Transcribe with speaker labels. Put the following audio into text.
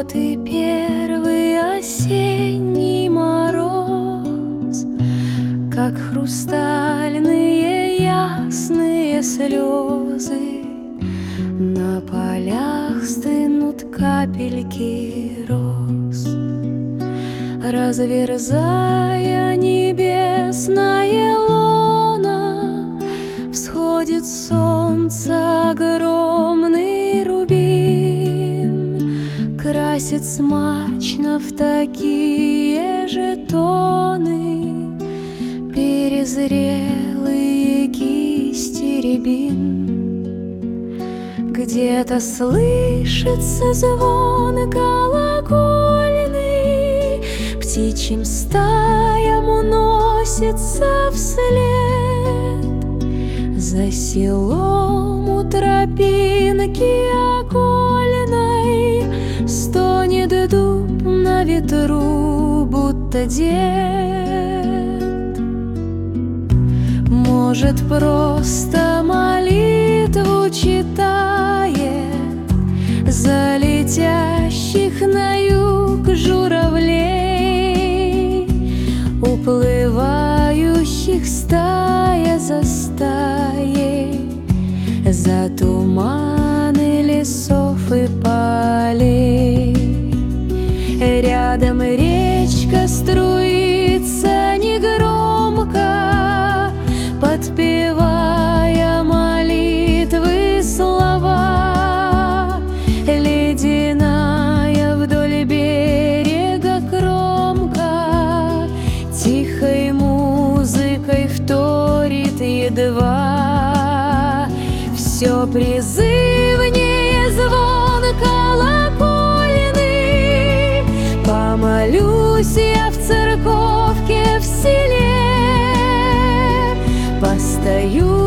Speaker 1: Вот и первый осенний мороз, как хрустальные ясные слезы, на полях стынут капельки роз. Разверзая небесное лоно, всходит солнце огромный рубин, красит смачно в такие же тоны перезрелые кисти рябин. Где-то слышится звон колокольный, птичьим стаям уносится вслед. За селом у тропинки окольной стонет дуб на ветру, будто дед. Может, просто молитву читает за летящих на юг журавлей, уплывающих стая за стаей, за туманы лесов и полей. Рядом речка струится негромко, подпевая молитвы слова. Ледяная вдоль берега кромка тихой музыкой вторит едва. Все призывнее звон колокольный. Помолюсь я в церковке в селе, постою